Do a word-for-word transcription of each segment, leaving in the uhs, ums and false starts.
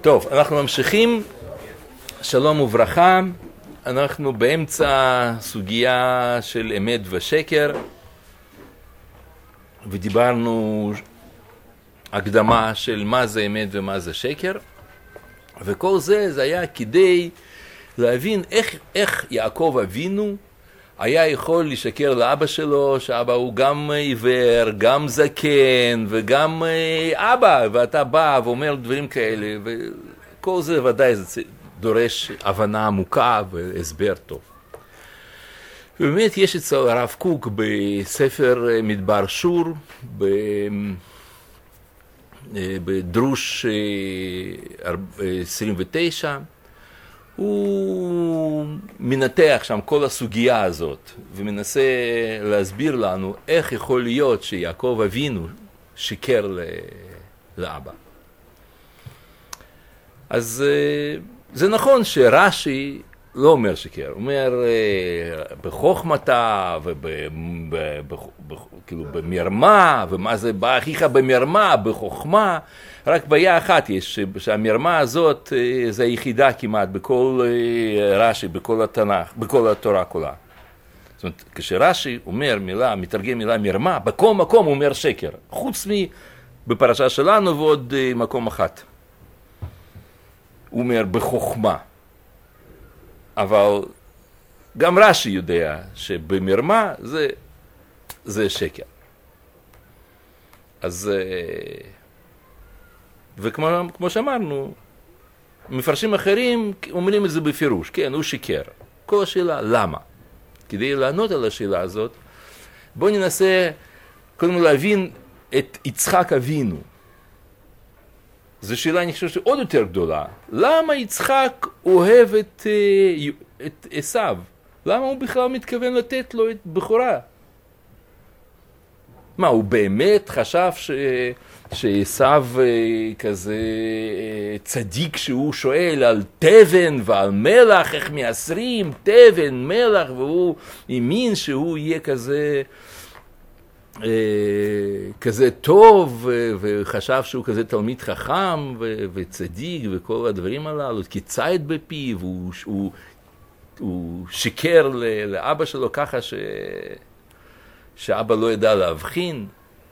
טוב, אנחנו ממשיכים, שלום וברכה, אנחנו באמצע סוגיה של אמת ושקר, ודיברנו הקדמה של מה זה אמת ומה זה שקר, וכל זה זה היה כדי להבין איך, איך יעקב אבינו היה יכול לשקר לאבא שלו, שאבא הוא גם עיוור, גם זקן וגם אבא, ואתה בא ואומר דברים כאלה, וכל זה ודאי זה דורש הבנה עמוקה והסבר טוב. ובאמת יש אצל הרב קוק בספר מדבר שור, בדרוש עשרים ותשע, הוא מנתח שם כל הסוגיה הזאת ומנסה להסביר לנו איך יכול להיות שיעקב אבינו שיקר לאבא. אז זה נכון שרש"י לא אומר שיקר, הוא אומר בחוכמתה וכאילו במרמה, ומה זה בא אחיך במרמה, בחוכמה, רק בעיה אחת יש, שהמרמה הזאת זה היחידה כמעט בכל רש"י, בכל התנ"ך, בכל התורה כולה. זאת אומרת, כשרש"י אומר מילה, מתרגם מילה מרמה, בכל מקום הוא אומר שקר, חוץ מבפרשה שלנו ועוד מקום אחת. הוא אומר בחוכמה. אבל גם רש"י יודע שבמרמה זה, זה שקר. אז, וכמו כמו שאמרנו, מפרשים אחרים אומרים את זה בפירוש, כן, הוא שיקר. כל השאלה, למה? כדי לענות על השאלה הזאת, בואו ננסה קודם להבין את יצחק אבינו. זו שאלה, אני חושב, שעוד יותר גדולה. למה יצחק אוהב את, את עשיו? למה הוא בכלל מתכוון לתת לו את בכורה? מה, הוא באמת חשב ש... שעשיו כזה צדיק שהוא שואל על תבן ועל מלח, איך מייסרים תבן, מלח, והוא האמין שהוא יהיה כזה... כזה טוב, וחשב שהוא כזה תלמיד חכם וצדיק וכל הדברים הללו, קיצץ בפיו, הוא, הוא, הוא שיקר לאבא שלו ככה ש... שאבא לא ידע להבחין.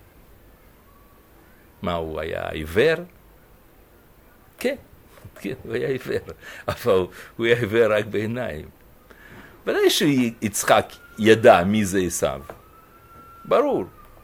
מה, הוא היה עיוור? כן, כן, הוא היה עיוור, אבל הוא היה עיוור רק בעיניים. ודאי שיצחק ידע מי זה עשיו. ברור.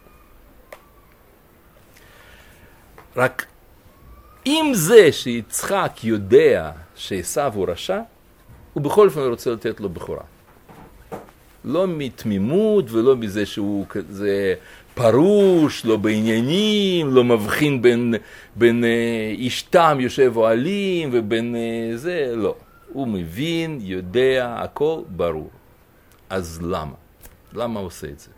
רק אם זה שיצחק יודע שעשיו הוא רשע, הוא בכל אופן רוצה לתת לו בכורה. לא מתמימות ולא מזה שהוא כזה פרוש, לא בעניינים, לא מבחין בין, בין איש תם יושב אוהלים ובין זה, לא. הוא מבין, יודע, הכל ברור. אז למה? למה הוא עושה את זה?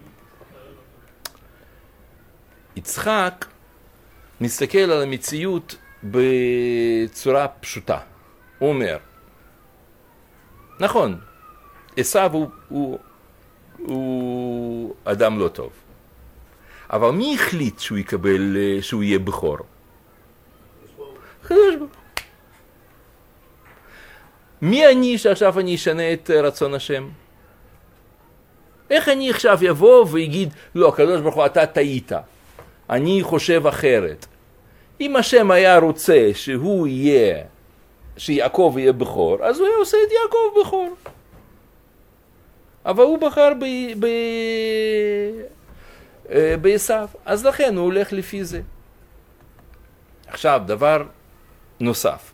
יצחק מסתכל על המציאות בצורה פשוטה. הוא אומר, נכון, עשיו הוא, הוא, הוא אדם לא טוב. אבל מי החליט שהוא יקבל, שהוא יהיה בכור? הקדוש ברוך הוא. מי אני שעכשיו אני אשנה את רצון השם? איך אני עכשיו יבוא ויגיד, לא, הקדוש ברוך הוא, אתה טעית. אני חושב אחרת. אם השם היה רוצה שהוא יהיה, שיעקב יהיה בכור, אז הוא היה עושה את יעקב בכור. אבל הוא בחר ב... ב... בעשיו, אז לכן הוא הולך לפי זה. עכשיו, דבר נוסף.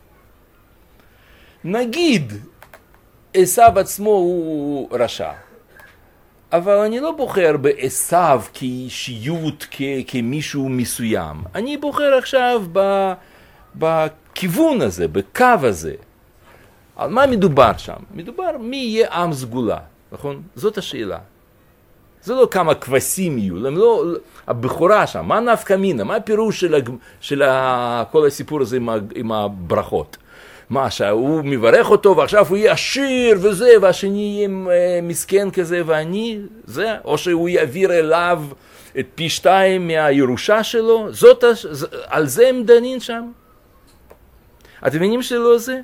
נגיד, עשיו עצמו הוא רשע. אבל אני לא בוחר בעשיו כאישיות, כ- כמישהו מסוים. אני בוחר עכשיו ב- בכיוון הזה, בקו הזה. על מה מדובר שם? מדובר מי יהיה עם סגולה, נכון? זאת השאלה. זה לא כמה כבשים יהיו, לא, הבכורה שם, מה נפקא מינה, מה הפירוש של, הג... של ה... כל הסיפור הזה עם, ה... עם הברכות? מה, שהוא מברך אותו ועכשיו הוא יהיה עשיר וזה, והשני יהיה מסכן כזה ואני, זה, או שהוא יעביר אליו את פי שתיים מהירושה שלו, זאת, על זה הם דנים שם. אתם מבינים שלא זה?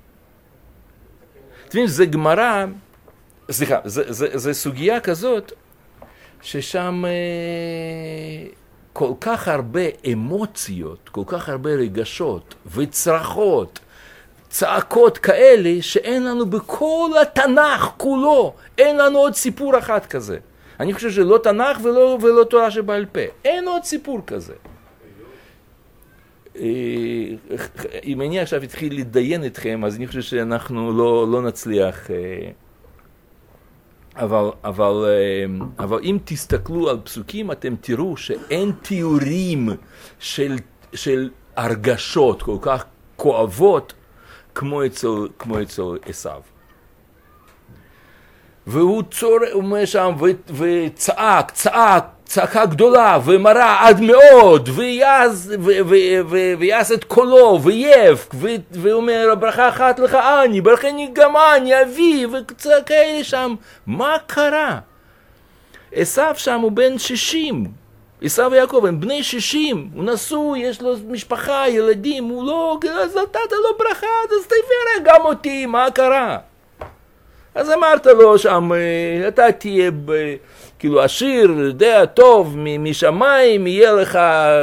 אתם מבינים, זה גמרא, סליחה, זה, זה, זה סוגיה כזאת, ששם אה, כל כך הרבה אמוציות, כל כך הרבה רגשות וצרחות, צעקות כאלה, שאין לנו בכל התנ"ך כולו, אין לנו עוד סיפור אחד כזה. אני חושב שלא תנ"ך ולא, ולא תורה שבעל פה, אין עוד סיפור כזה. אם אני עכשיו התחיל לדיין אתכם, אז אני חושב שאנחנו לא, לא נצליח, אבל, אבל, אבל אם תסתכלו על פסוקים, אתם תראו שאין תיאורים של, של הרגשות כל כך כואבות, כמו אצל, כמו אצל עשיו. והוא צור, אומר שם, ו, וצעק, צעק, צעקה גדולה, ומרה עד מאוד, ויעז, ו, ו, ו, ויעז את קולו, ויבק, ו, ואומר, ברכה אחת לך אני, ברכני גם אני, אבי, וכאלה שם. מה קרה? עשיו שם הוא בן שישים. עשיו ויעקב הם בני שישים, הוא נשוי, יש לו משפחה, ילדים, הוא לא, אז נתת לו ברכה, אז תברך גם אותי, מה קרה? אז אמרת לו שם, אתה תהיה כאילו עשיר, יודע, טוב, משמיים, יהיה לך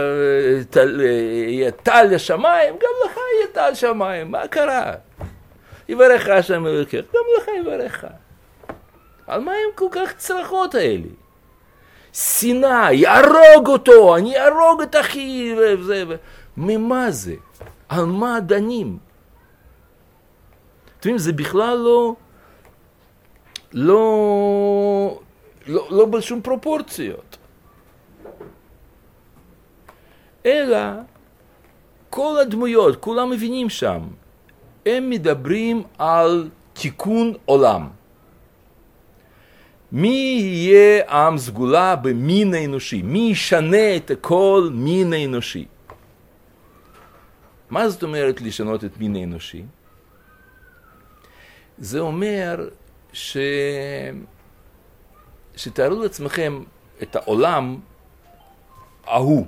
טל לשמיים, גם לך יהיה טל שמיים, מה קרה? יברך השם אלוקיך, גם לך יברך. על מה הם כל כך צרחות האלה? שנאה, יהרוג אותו, אני אהרוג את אחי, וזה, ו... ממה זה? על מה דנים? אתם יודעים, זה בכלל לא, לא, לא, לא בשום פרופורציות. אלא, כל הדמויות, כולם מבינים שם, הם מדברים על תיקון עולם. מי יהיה עם סגולה במין האנושי? מי ישנה את כל מין האנושי? מה זאת אומרת לשנות את מין האנושי? זה אומר ש... שתארו לעצמכם את העולם ההוא.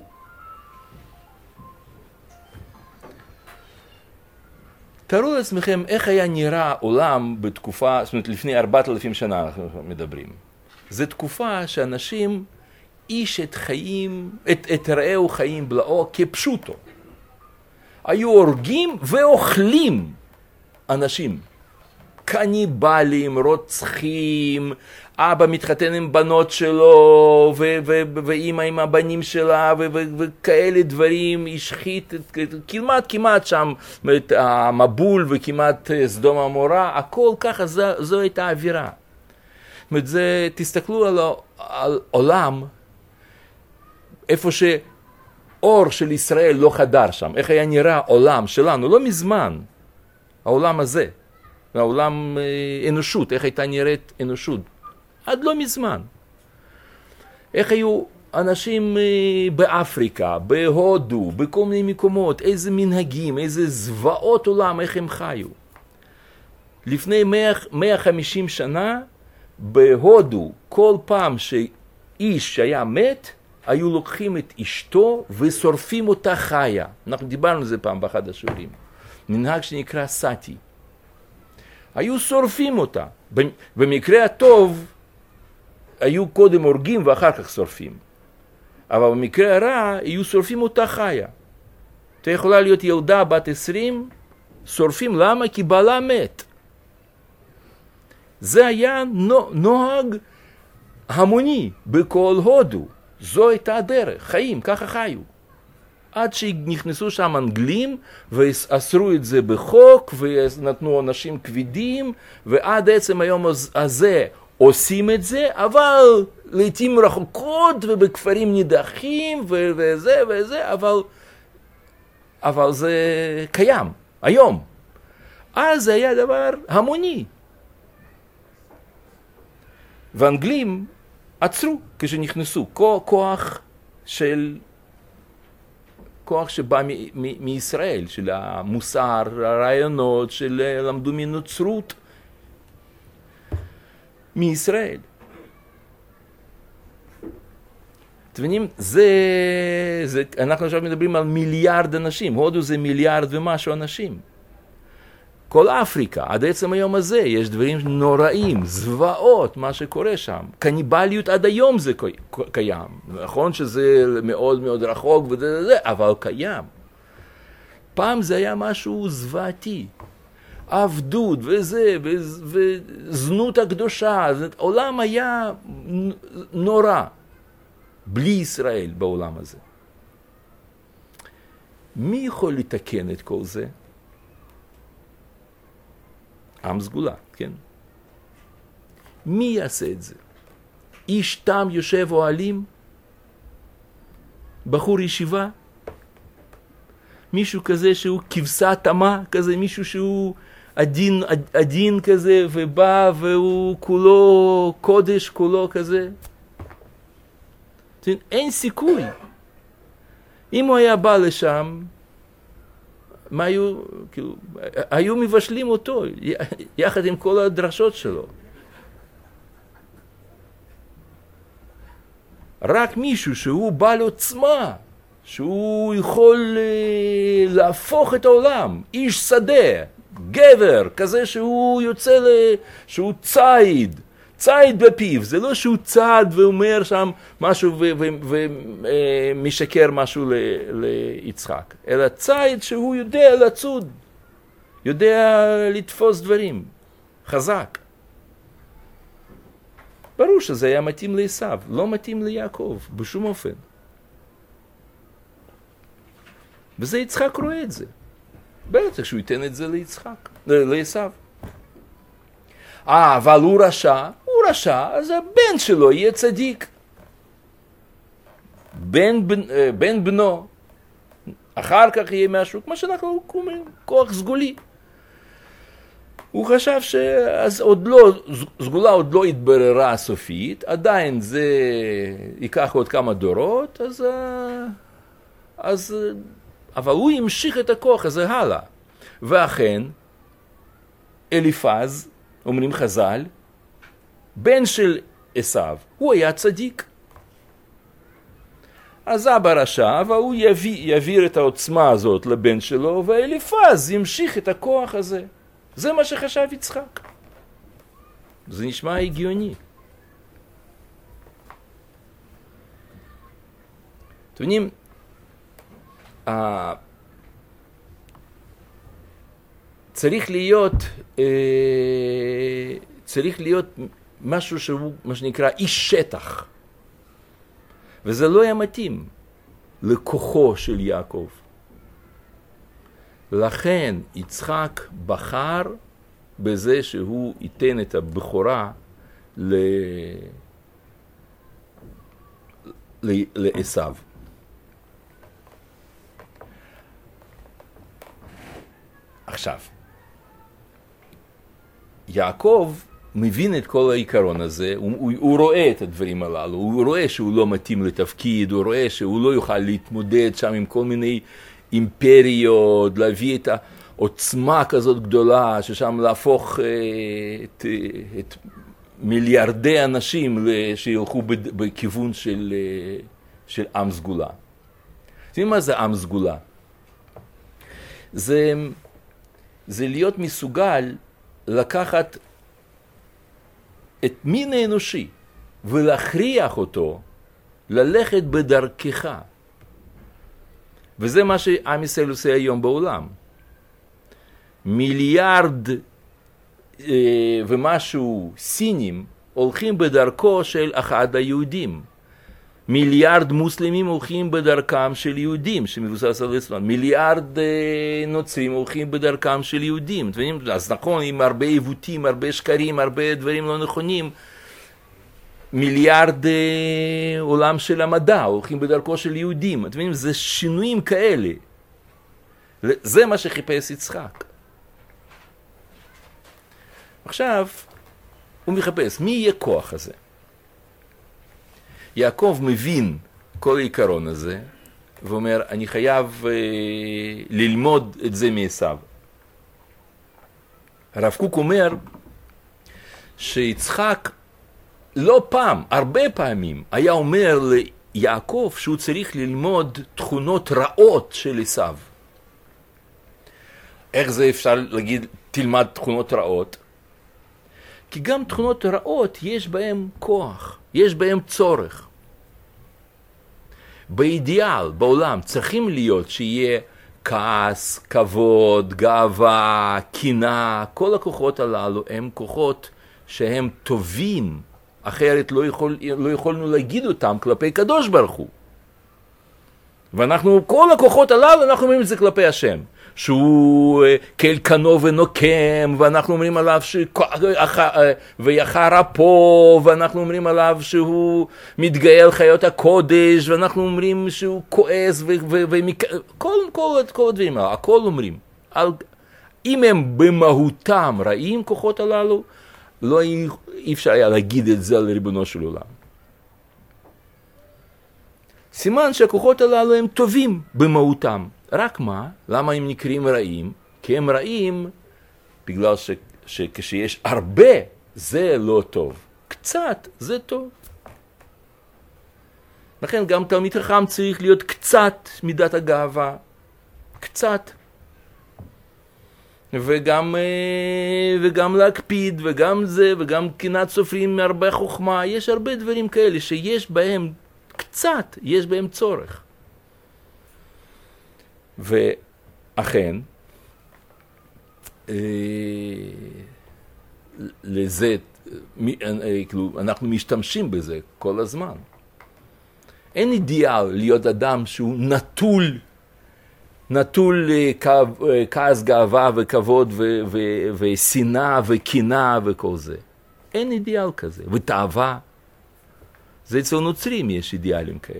תארו לעצמכם איך היה נראה עולם בתקופה, זאת אומרת לפני ארבעת אלפים שנה אנחנו מדברים. זו תקופה שאנשים איש את חיים, את, את רעהו חיים בלעו כפשוטו. היו הורגים ואוכלים אנשים. קניבלים, רוצחים, אבא מתחתן עם בנות שלו, ו- ו- ואמא עם הבנים שלה, ו- ו- וכאלה דברים, השחית, כמעט כמעט שם, את המבול וכמעט סדום המורה, הכל ככה, זו, זו הייתה האווירה. זאת אומרת, זה, תסתכלו על, על עולם, איפה שאור של ישראל לא חדר שם, איך היה נראה עולם שלנו, לא מזמן, העולם הזה. העולם אנושות, איך הייתה נראית אנושות, עד לא מזמן. איך היו אנשים באפריקה, בהודו, בכל מיני מקומות, איזה מנהגים, איזה זוועות עולם, איך הם חיו. לפני מאה וחמישים שנה, בהודו, כל פעם שאיש שהיה מת, היו לוקחים את אשתו ושורפים אותה חיה. אנחנו דיברנו על זה פעם באחד השיעורים. מנהג שנקרא סאטי. היו שורפים אותה. במקרה הטוב, היו קודם הורגים ואחר כך שורפים. אבל במקרה הרע, היו שורפים אותה חיה. אתה יכולה להיות ילדה בת עשרים, שורפים. למה? כי בעלה מת. זה היה נוהג המוני בכל הודו. זו הייתה הדרך. חיים, ככה חיו. עד שנכנסו שם אנגלים ואסרו את זה בחוק ונתנו עונשים כבדים, ועד עצם היום הזה עושים את זה, אבל לעתים רחוקות ובכפרים נידחים וזה וזה, אבל, אבל זה קיים היום. אז זה היה דבר המוני. ואנגלים עצרו כשנכנסו, כוח של... כוח שבא מ- מ- מישראל, של המוסר, הרעיונות, של למדו מנוצרות, מישראל. אתם מבינים, זה, זה, אנחנו עכשיו מדברים על מיליארד אנשים, הודו זה מיליארד ומשהו אנשים. כל אפריקה, עד עצם היום הזה, יש דברים נוראים, זוועות, מה שקורה שם. קניבליות עד היום זה קיים. נכון שזה מאוד מאוד רחוק וזה, זה, אבל קיים. פעם זה היה משהו זוועתי. עבדות וזה, וזנות הקדושה. העולם היה נורא. בלי ישראל בעולם הזה. מי יכול לתקן את כל זה? עם סגולה, כן? מי יעשה את זה? איש תם יושב אוהלים? בחור ישיבה? מישהו כזה שהוא כבשה תמה, כזה מישהו שהוא עדין, עדין כזה, ובא והוא כולו קודש, כולו כזה? אין סיכוי. אם הוא היה בא לשם, מה היו, כאילו, היו מבשלים אותו, יחד עם כל הדרשות שלו. רק מישהו שהוא בעל עוצמה, שהוא יכול להפוך את העולם, איש שדה, גבר, כזה שהוא יוצא, שהוא צייד, צייד בפיו, זה לא שהוא צעד ואומר שם משהו ומשקר משהו ליצחק, אלא צייד שהוא יודע לצוד, יודע לתפוס דברים, חזק. ברור שזה היה מתאים לעשיו, לא מתאים ליעקב, בשום אופן. וזה יצחק רואה את זה. בטח שהוא ייתן את זה ליצחק, לעשיו. אה, אבל הוא רשע, הוא רשע, אז הבן שלו יהיה צדיק. בן, בן, בן בנו, אחר כך יהיה משהו, כמו שאנחנו קוראים, כוח סגולי. הוא חשב שאז עוד לא, סגולה עוד לא התבררה סופית, עדיין זה ייקח עוד כמה דורות, אז, אז, אבל הוא ימשיך את הכוח הזה הלאה. ואכן, אליפז, אומרים חז"ל, בן של עשיו, הוא היה צדיק. אז אבא רשע, והוא יביא, יעביר את העוצמה הזאת לבן שלו, ואליפז ימשיך את הכוח הזה. זה מה שחשב יצחק. זה נשמע הגיוני. אתם יודעים, צריך להיות, צריך להיות משהו שהוא, מה שנקרא, איש שטח. וזה לא היה מתאים לכוחו של יעקב. לכן יצחק בחר בזה שהוא ייתן את הבכורה ל... ל... לעשיו. עכשיו, יעקב מבין את כל העיקרון הזה, הוא, הוא, הוא רואה את הדברים הללו, הוא רואה שהוא לא מתאים לתפקיד, הוא רואה שהוא לא יוכל להתמודד שם עם כל מיני אימפריות, להביא את העוצמה כזאת גדולה, ששם להפוך את, את מיליארדי אנשים שילכו בכיוון של, של עם סגולה. אתם יודעים מה זה עם סגולה? זה, זה להיות מסוגל לקחת את מין האנושי ולהכריח אותו ללכת בדרכך. וזה מה שעם ישראל עושה היום בעולם. מיליארד אה, ומשהו סינים הולכים בדרכו של אחד היהודים. מיליארד מוסלמים הולכים בדרכם של יהודים שמבוסס על אסלאם. מיליארד אה, נוצרים הולכים בדרכם של יהודים. אז נכון, עם הרבה עיוותים, הרבה שקרים, הרבה דברים לא נכונים, מיליארד אה, עולם של המדע הולכים בדרכו של יהודים. אתם מבינים, זה שינויים כאלה. זה מה שחיפש יצחק. עכשיו, הוא מחפש, מי יהיה כוח הזה? יעקב מבין כל העיקרון הזה, ואומר, אני חייב אה, ללמוד את זה מעשיו. הרב קוק אומר, שיצחק לא פעם, הרבה פעמים, היה אומר ליעקב שהוא צריך ללמוד תכונות רעות של עשיו. איך זה אפשר להגיד תלמד תכונות רעות? כי גם תכונות רעות יש בהן כוח, יש בהן צורך. באידיאל, בעולם, צריכים להיות שיהיה כעס, כבוד, גאווה, קנאה, כל הכוחות הללו הם כוחות שהם טובים, אחרת לא, יכול, לא יכולנו להגיד אותם כלפי קדוש ברוך הוא. ואנחנו, כל הכוחות הללו, אנחנו אומרים את זה כלפי השם. שהוא כאל קנו ונוקם, ואנחנו אומרים עליו ויחר אפו, ואנחנו אומרים עליו שהוא מתגאה על חיות הקודש, ואנחנו אומרים שהוא כועס, וכל כל הדברים האלה, הכל אומרים. על, אם הם במהותם רעים כוחות הללו, לא אי אפשר היה להגיד את זה לריבונו של עולם. סימן שהכוחות הללו הם טובים במהותם. רק מה? למה הם נקראים רעים? כי הם רעים בגלל ש, שכשיש הרבה זה לא טוב. קצת זה טוב. לכן גם תלמיד חכם צריך להיות קצת מידת הגאווה. קצת. וגם, וגם להקפיד, וגם זה, וגם קנאת סופרים מהרבה חוכמה. יש הרבה דברים כאלה שיש בהם קצת, יש בהם צורך. ואכן, לזה, אנחנו משתמשים בזה כל הזמן. אין אידיאל להיות אדם שהוא נטול, נטול כעס, גאווה וכבוד ושנאה וקנאה וכל זה. אין אידיאל כזה. ותאווה, זה אצל נוצרים יש אידיאלים כאלה.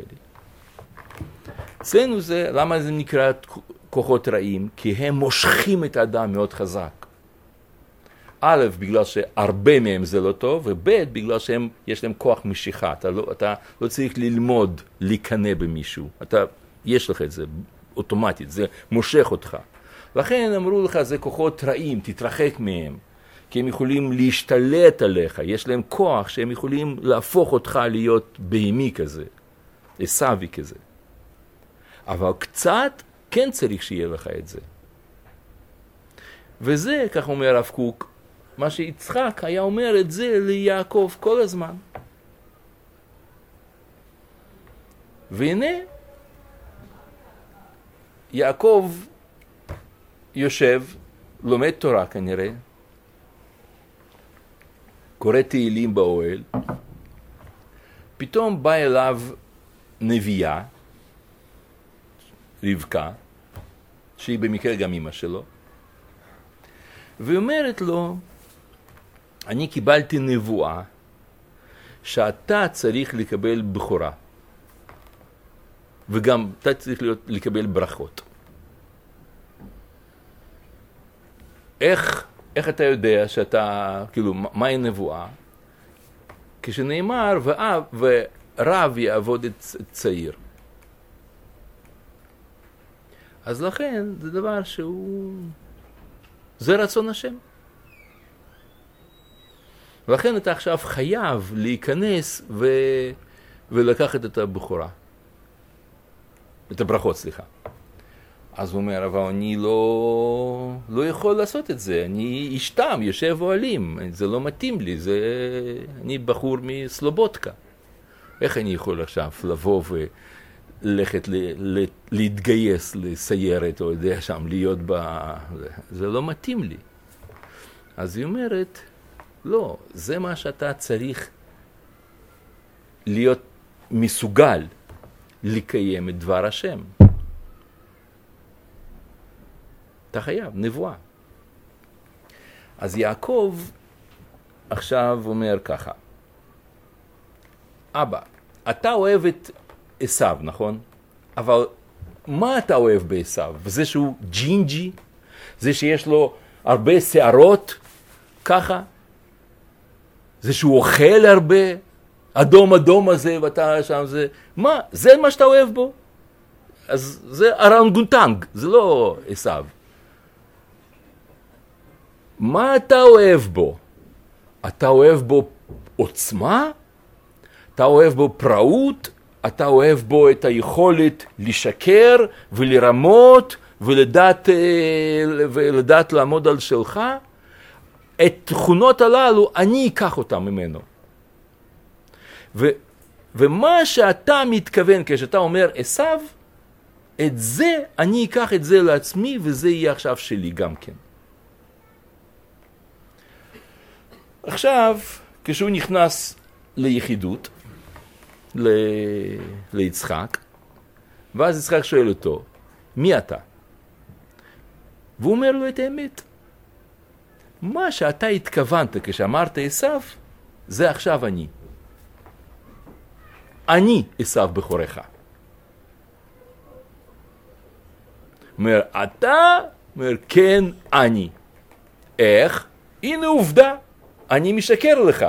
אצלנו זה, למה זה נקרא כוחות רעים? כי הם מושכים את האדם מאוד חזק. א', בגלל שהרבה מהם זה לא טוב, וב', בגלל שיש להם כוח משיכה. אתה לא, אתה לא צריך ללמוד להיכנע במישהו. אתה, יש לך את זה אוטומטית, זה מושך אותך. לכן אמרו לך, זה כוחות רעים, תתרחק מהם. כי הם יכולים להשתלט עליך, יש להם כוח שהם יכולים להפוך אותך להיות בהמי כזה, עשוי כזה. אבל קצת כן צריך שיהיה לך את זה. וזה, כך אומר הרב קוק, מה שיצחק היה אומר את זה ליעקב כל הזמן. והנה, יעקב יושב, לומד תורה כנראה, קורא תהילים באוהל, פתאום בא אליו נביאה, רבקה, שהיא במקרה גם אמא שלו, ואומרת לו, אני קיבלתי נבואה שאתה צריך לקבל בחורה, וגם אתה צריך להיות, לקבל ברכות. איך, איך אתה יודע שאתה, כאילו, מהי נבואה? כשנאמר, ואב, ורב יעבוד את צעיר. אז לכן זה דבר שהוא, זה רצון השם. ולכן אתה עכשיו חייב להיכנס ו... ולקחת את הבחורה. את הברכות, סליחה. אז הוא אומר, אבל אני לא, לא יכול לעשות את זה. אני אשתם, יושב אוהלים. זה לא מתאים לי. זה... אני בחור מסלובודקה. איך אני יכול עכשיו לבוא וללכת ל... ל... להתגייס לסיירת, או יודע שם, להיות ב... זה לא מתאים לי. אז היא אומרת, לא, זה מה שאתה צריך להיות מסוגל לקיים את דבר השם. אתה חייב, נבואה. אז יעקב עכשיו אומר ככה, אבא, אתה אוהב את עשיו, נכון? אבל מה אתה אוהב בעשיו? זה שהוא ג'ינג'י? זה שיש לו הרבה שערות? ככה? זה שהוא אוכל הרבה? אדום אדום הזה ואתה שם זה? מה? זה מה שאתה אוהב בו? אז זה ארנגוטנג, זה לא עשיו. מה אתה אוהב בו? אתה אוהב בו עוצמה? אתה אוהב בו פראות? אתה אוהב בו את היכולת לשקר ולרמות ולדעת, ולדעת לעמוד על שלך, את תכונות הללו אני אקח אותם ממנו. ו, ומה שאתה מתכוון כשאתה אומר עשיו, את זה אני אקח את זה לעצמי וזה יהיה עכשיו שלי גם כן. עכשיו, כשהוא נכנס ליחידות, ל... ליצחק, ואז יצחק שואל אותו, מי אתה? והוא אומר לו את האמת. מה שאתה התכוונת כשאמרת עשיו, זה עכשיו אני. אני עשיו בכורך. אומר, אתה? אומר, כן, אני. איך? הנה עובדה. אני משקר לך.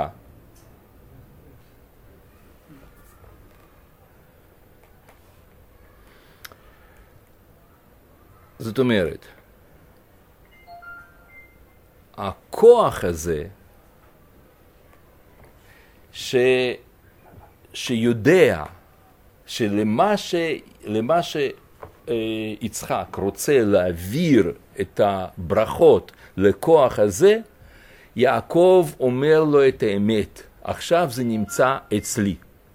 זאת אומרת, הכוח הזה ש... שיודע שלמה ש... למה שיצחק רוצה להעביר את הברכות לכוח הזה, יעקב אומר לו את האמת, עכשיו זה נמצא אצלי.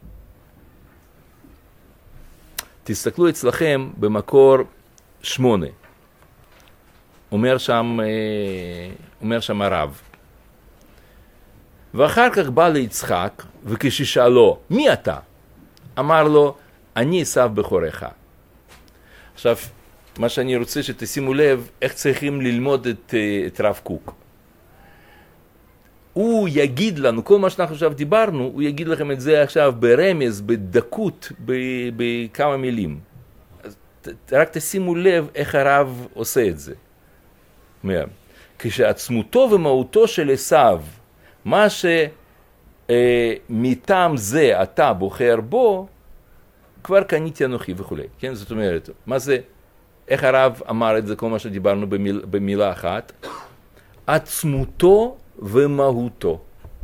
תסתכלו אצלכם במקור שמונה. אומר שם, אומר שם הרב. ואחר כך בא ליצחק, וכששאלו, מי אתה? אמר לו, אני עשיו בכורך. עכשיו, מה שאני רוצה שתשימו לב, איך צריכים ללמוד את, את רב קוק. הוא יגיד לנו, כל מה שאנחנו עכשיו דיברנו, הוא יגיד לכם את זה עכשיו ברמז, בדקות, בכמה מילים. אז רק תשימו לב איך הרב עושה את זה. אומר, כשעצמותו ומהותו של עשיו, מה שמטעם זה אתה בוחר בו, כבר קניתי אנוכי וכו'. כן? זאת אומרת, מה זה, איך הרב אמר את זה, כל מה שדיברנו במיל, במילה אחת? עצמותו ומהותו.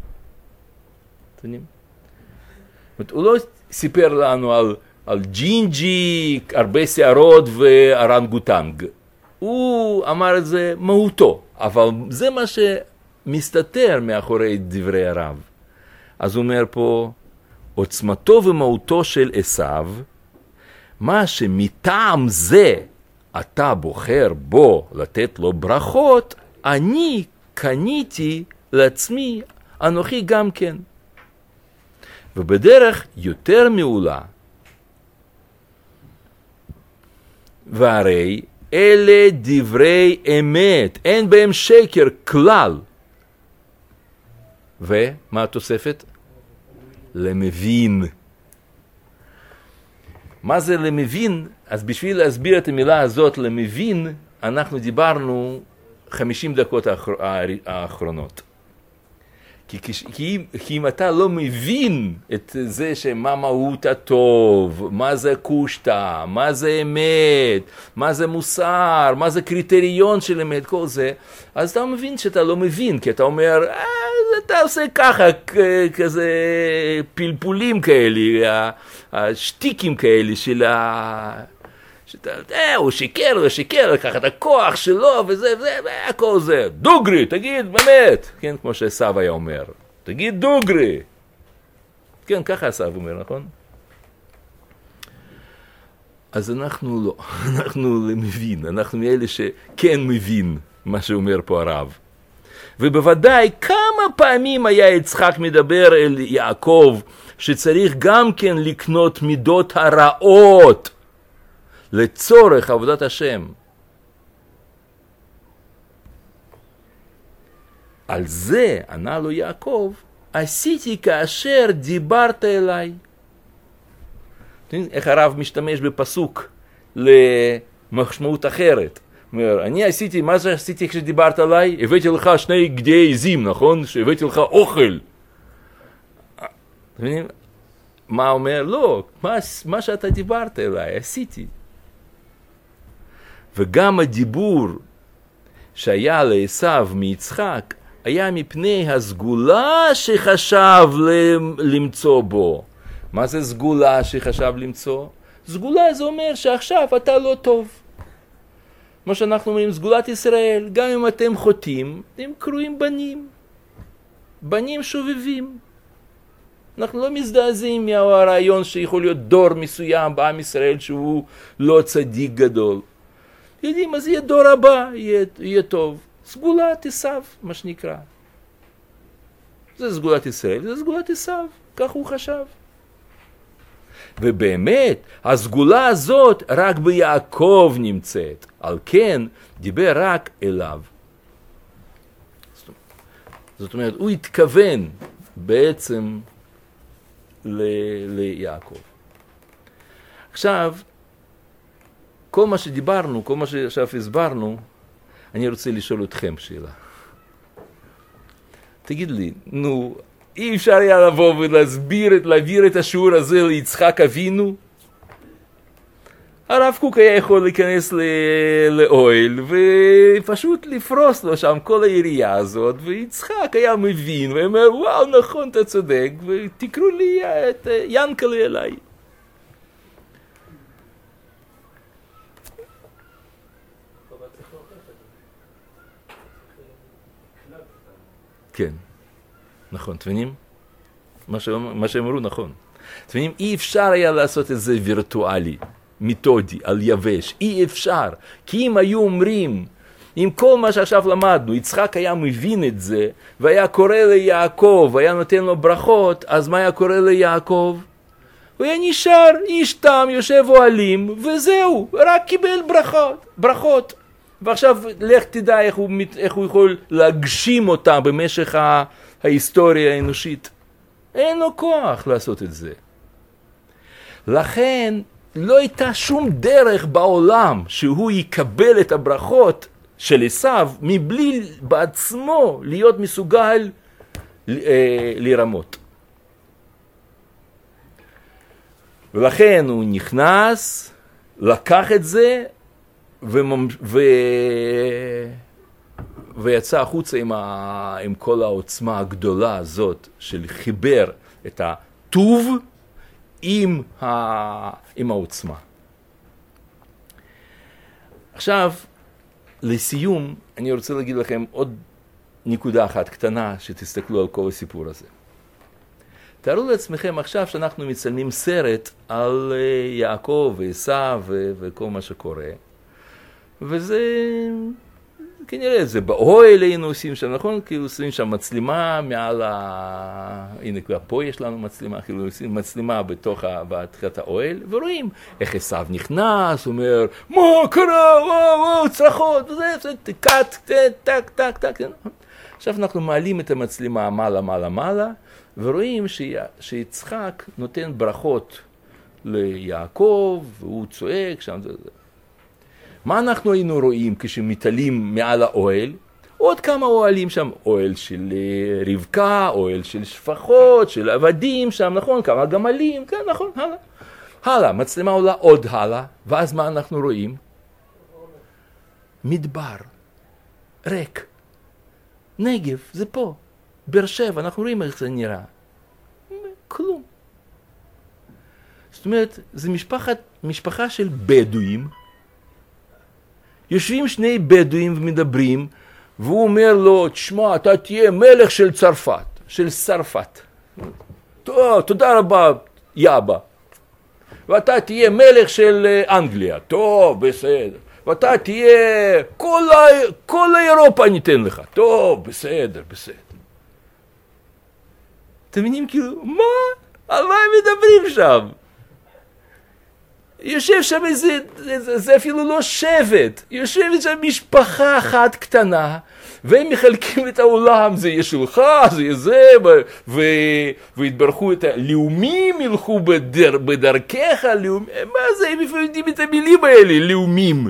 הוא לא סיפר לנו על, על ג'ינג'י, הרבה שערות וארנגוטנג. הוא אמר את זה מהותו, אבל זה מה שמסתתר מאחורי דברי הרב. אז הוא אומר פה, עוצמתו ומהותו של עשיו, מה שמטעם זה אתה בוחר בו לתת לו ברכות, אני קניתי לעצמי אנוכי גם כן. ובדרך יותר מעולה. והרי אלה דברי אמת, אין בהם שקר כלל. ומה התוספת? למבין. מה זה למבין? אז בשביל להסביר את המילה הזאת למבין, אנחנו דיברנו חמישים דקות האחרונות. כי, כי, כי אם אתה לא מבין את זה שמה מהות הטוב, מה זה קושטה, מה זה אמת, מה זה מוסר, מה זה קריטריון של אמת, כל זה, אז אתה מבין שאתה לא מבין, כי אתה אומר, אה, אתה עושה ככה, כזה פלפולים כאלה, השטיקים כאלה של ה... שאתה, אה, הוא שיקר, הוא שיקר, לקח את הכוח שלו, וזה, וזה, והכל זה. דוגרי, תגיד, באמת. כן, כמו שעשיו היה אומר. תגיד דוגרי. כן, ככה עשיו אומר, נכון? אז אנחנו לא, אנחנו לא מבין, אנחנו מאלה שכן מבין מה שאומר פה הרב. ובוודאי כמה פעמים היה יצחק מדבר אל יעקב, שצריך גם כן לקנות מידות הרעות, לצורך עבודת השם. על זה ענה לו יעקב, עשיתי כאשר דיברת אליי. איך הרב משתמש בפסוק למשמעות אחרת. אומר, אני עשיתי, מה זה עשיתי כשדיברת עליי? הבאתי לך שני גדי עזים, נכון? שהבאתי לך אוכל. מה אומר? לא, מה, מה שאתה דיברת אליי, עשיתי. וגם הדיבור שהיה לעשיו מיצחק היה מפני הסגולה שחשב למצוא בו. מה זה סגולה שחשב למצוא? סגולה זה אומר שעכשיו אתה לא טוב. כמו שאנחנו אומרים, סגולת ישראל, גם אם אתם חוטאים, אתם קרויים בנים. בנים שובבים. אנחנו לא מזדעזעים מהרעיון שיכול להיות דור מסוים בעם ישראל שהוא לא צדיק גדול. יודעים, אז יהיה דור הבא, יהיה, יהיה טוב. סגולת עשיו, מה שנקרא. זה סגולת ישראל, זה סגולת עשיו, כך הוא חשב. ובאמת, הסגולה הזאת רק ביעקב נמצאת, על כן דיבר רק אליו. זאת אומרת, הוא התכוון בעצם ל- ליעקב. עכשיו, כל מה שדיברנו, כל מה שעכשיו הסברנו, אני רוצה לשאול אתכם שאלה. תגיד לי, נו, אי אפשר היה לבוא ולהסביר, להעביר את השיעור הזה ליצחק אבינו? הרב קוק היה יכול להיכנס לאוהל ופשוט לפרוס לו שם כל העירייה הזאת, ויצחק היה מבין ואומר, וואו, נכון, אתה צודק, ותקראו לי את ינקלה אליי. כן, נכון, תבינים? מה שהם אמרו נכון. תבינים, אי אפשר היה לעשות את זה וירטואלי, מיתודי, על יבש. אי אפשר. כי אם היו אומרים, עם כל מה שעכשיו למדנו, יצחק היה מבין את זה, והיה קורא ליעקב, והיה נותן לו ברכות, אז מה היה קורא ליעקב? הוא היה נשאר, איש תם, יושב אוהלים, וזהו, רק קיבל ברכות, ברכות. ועכשיו לך תדע איך הוא, איך הוא יכול להגשים אותה במשך ההיסטוריה האנושית. אין לו כוח לעשות את זה. לכן לא הייתה שום דרך בעולם שהוא יקבל את הברכות של עשיו מבלי בעצמו להיות מסוגל אה, לרמות. ולכן הוא נכנס, לקח את זה, וממש... ו... ויצא החוצה עם, ה... עם כל העוצמה הגדולה הזאת של חיבר את הטוב עם, ה... עם העוצמה. עכשיו, לסיום, אני רוצה להגיד לכם עוד נקודה אחת קטנה שתסתכלו על כל הסיפור הזה. תארו לעצמכם עכשיו שאנחנו מצלמים סרט על יעקב ועשיו ו... וכל מה שקורה. וזה, כנראה, זה באוהל היינו עושים שם, נכון? כאילו עושים שם מצלמה מעל ה... הנה, כבר פה יש לנו מצלמה, כאילו עושים מצלמה בתוך ה... בתחילת האוהל, ורואים איך עשיו נכנס, אומר, מה קרה? וואו, וואו, צרחות, וזה, זה, טק, טק, טק, טק. עכשיו אנחנו מעלים את המצלמה מעלה, מעלה, מעלה, ורואים ש... שיצחק נותן ברכות ליעקב, והוא צועק שם, זה, זה. מה אנחנו היינו רואים כשמתעלים מעל האוהל? עוד כמה אוהלים שם, אוהל של רבקה, אוהל של שפחות, של עבדים שם, נכון? כמה גמלים, כן, נכון, הלאה. הלאה, מצלמה עולה עוד הלאה, ואז מה אנחנו רואים? מדבר, ריק, נגב, זה פה, באר שבע, אנחנו רואים איך זה נראה. כלום. זאת אומרת, זה משפחת, משפחה של בדואים, יושבים שני בדואים ומדברים, והוא אומר לו, תשמע, אתה תהיה מלך של צרפת, של צרפת. טוב, תודה רבה, יאבא. ואתה תהיה מלך של אנגליה. טוב, בסדר. ואתה תהיה, כל, ה... כל האירופה ניתן לך. טוב, בסדר, בסדר. אתם מבינים כאילו, מה? על מה הם מדברים שם? יושב שם איזה, זה, זה אפילו לא שבט, יושבת שם משפחה אחת קטנה, והם מחלקים את העולם, זה יהיה שלך, זה יהיה זה, ו, והתברכו את הלאומים, ילכו בדר, בדרכך, לאומ... מה זה, הם יודעים את המילים האלה, לאומים.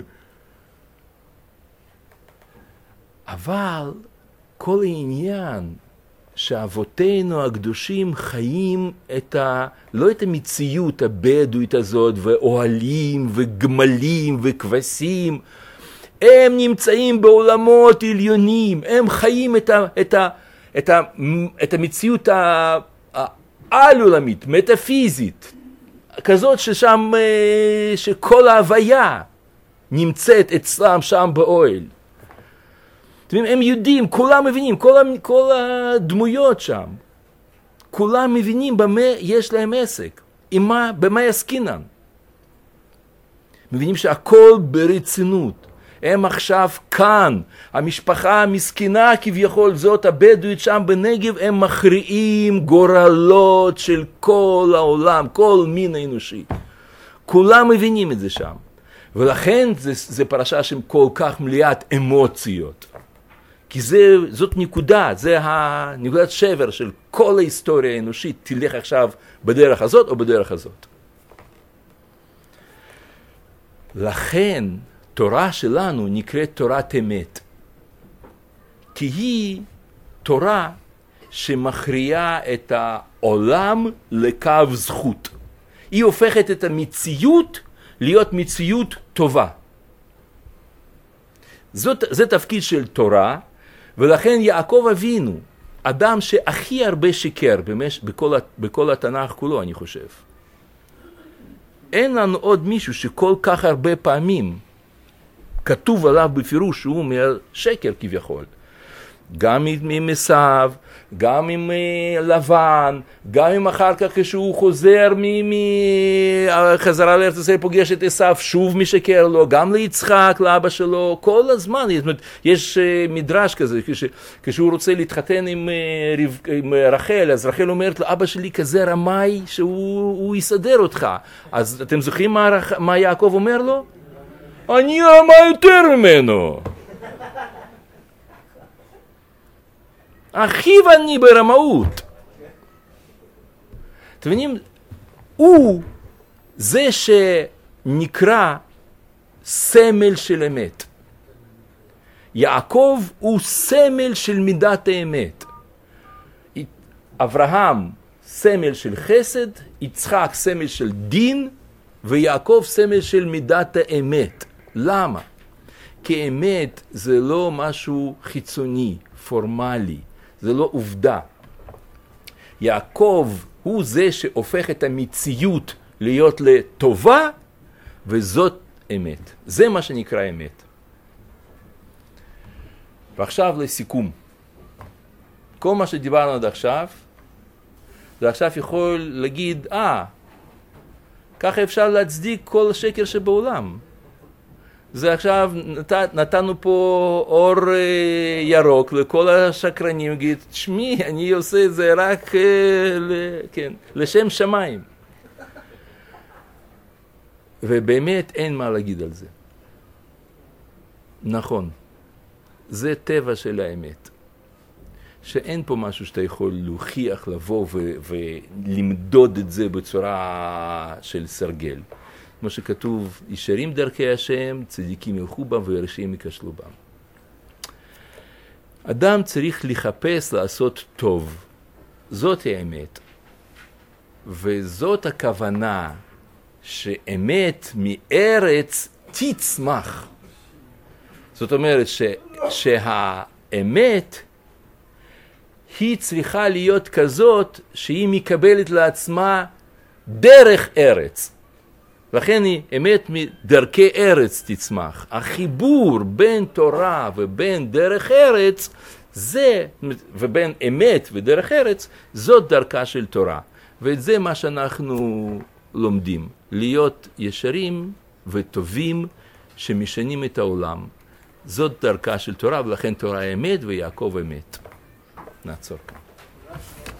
אבל כל העניין, שאבותינו הקדושים חיים את ה... לא את המציאות הבדואית הזאת, ואוהלים וגמלים וכבשים, הם נמצאים בעולמות עליונים, הם חיים את, ה... את, ה... את, ה... את המציאות העל-עולמית, מטאפיזית, כזאת ששם, שכל ההוויה נמצאת אצלם שם באוהל. הם יודעים, כולם מבינים, כל, כל הדמויות שם, כולם מבינים במה יש להם עסק, מה, במה יסקינן. מבינים שהכל ברצינות. הם עכשיו כאן, המשפחה המסכנה כביכול זאת הבדואית שם בנגב, הם מכריעים גורלות של כל העולם, כל מין האנושי. כולם מבינים את זה שם. ולכן זה, זה פרשה שהם כל כך מלאת אמוציות. כי זה, זאת נקודה, זה הנקודת שבר של כל ההיסטוריה האנושית, תלך עכשיו בדרך הזאת או בדרך הזאת. לכן תורה שלנו נקראת תורת אמת. כי היא תורה שמכריעה את העולם לקו זכות. היא הופכת את המציאות להיות מציאות טובה. זאת, זה תפקיד של תורה, ולכן יעקב אבינו, אדם שהכי הרבה שיקר במש, בכל, בכל התנ"ך כולו, אני חושב. אין לנו עוד מישהו שכל כך הרבה פעמים כתוב עליו בפירוש שהוא אומר שקר כביכול. גם עם עשיו, גם עם לבן, גם עם אחר כך כשהוא חוזר מחזרה לארץ ישראל פוגש את עשיו, שוב משקר לו, גם ליצחק, לאבא שלו, כל הזמן. יש מדרש כזה, כש, כשהוא רוצה להתחתן עם, עם רחל, אז רחל אומרת לו, אבא שלי כזה רמאי שהוא יסדר אותך. אז אתם זוכרים מה, מה יעקב אומר לו? אני רמה יותר ממנו. אחיו אני ברמאות. אתם מבינים? הוא זה שנקרא סמל של אמת. יעקב הוא סמל של מידת האמת. אברהם סמל של חסד, יצחק סמל של דין, ויעקב סמל של מידת האמת. למה? כי אמת זה לא משהו חיצוני, פורמלי. זה לא עובדה. יעקב הוא זה שהופך את המציאות להיות לטובה, וזאת אמת. זה מה שנקרא אמת. ועכשיו לסיכום. כל מה שדיברנו עד עכשיו, זה עכשיו יכול להגיד, אה, ככה אפשר להצדיק כל שקר שבעולם. זה עכשיו נת, נתנו פה אור אה, ירוק לכל השקרנים, להגיד, שמי, אני עושה את זה רק אה, ל, כן, לשם שמיים. ובאמת אין מה להגיד על זה. נכון, זה טבע של האמת. שאין פה משהו שאתה יכול להוכיח, לבוא ו- ולמדוד את זה בצורה של סרגל. כמו שכתוב, ישרים דרכי השם, צדיקים ילכו בם ורשעים ייכשלו בם. אדם צריך לחפש לעשות טוב. זאת האמת. וזאת הכוונה שאמת מארץ תצמח. זאת אומרת ש- שהאמת היא צריכה להיות כזאת שהיא מקבלת לעצמה דרך ארץ. לכן היא אמת מדרכי ארץ תצמח. החיבור בין תורה ובין דרך ארץ, זה, ובין אמת ודרך ארץ, זאת דרכה של תורה. וזה מה שאנחנו לומדים. להיות ישרים וטובים שמשנים את העולם. זאת דרכה של תורה, ולכן תורה אמת ויעקב אמת. נעצור כאן.